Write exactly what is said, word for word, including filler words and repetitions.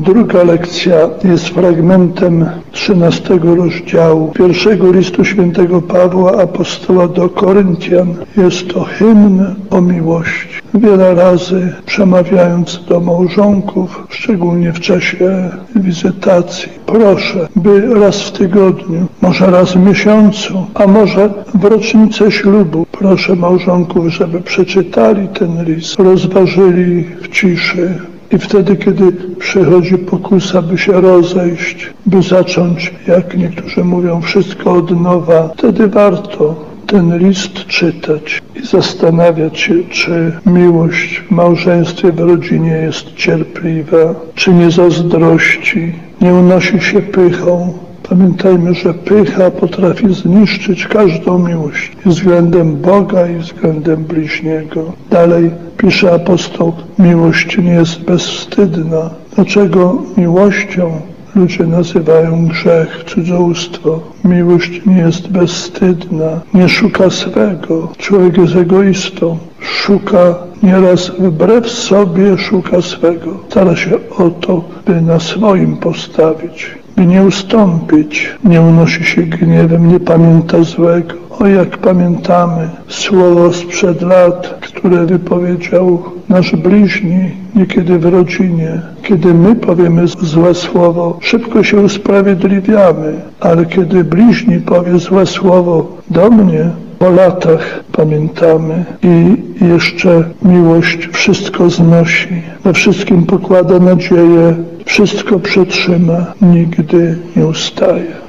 Druga lekcja jest fragmentem trzynastego rozdziału pierwszego listu świętego Pawła Apostoła do Koryntian. Jest to hymn o miłości. Wiele razy przemawiając do małżonków, szczególnie w czasie wizytacji, proszę, by raz w tygodniu, może raz w miesiącu, a może w rocznicę ślubu, proszę małżonków, żeby przeczytali ten list, rozważyli w ciszy. I wtedy, kiedy przychodzi pokusa, by się rozejść, by zacząć, jak niektórzy mówią, wszystko od nowa, wtedy warto ten list czytać i zastanawiać się, czy miłość w małżeństwie, w rodzinie jest cierpliwa, czy nie zazdrości, nie unosi się pychą. Pamiętajmy, że pycha potrafi zniszczyć każdą miłość i względem Boga, i względem bliźniego. Dalej pisze apostoł, miłość nie jest bezwstydna. Dlaczego miłością ludzie nazywają grzech, cudzołóstwo? Miłość nie jest bezwstydna, nie szuka swego. Człowiek jest egoistą, szuka nieraz wbrew sobie, szuka swego. Stara się o to, by na swoim postawić, by nie ustąpić, nie unosi się gniewem, nie pamięta złego. O, jak pamiętamy słowo sprzed lat, które wypowiedział nasz bliźni, niekiedy w rodzinie. Kiedy my powiemy złe słowo, szybko się usprawiedliwiamy, ale kiedy bliźni powie złe słowo do mnie, po latach pamiętamy i jeszcze miłość wszystko znosi, we wszystkim pokłada nadzieję, wszystko przetrzyma, nigdy nie ustaje.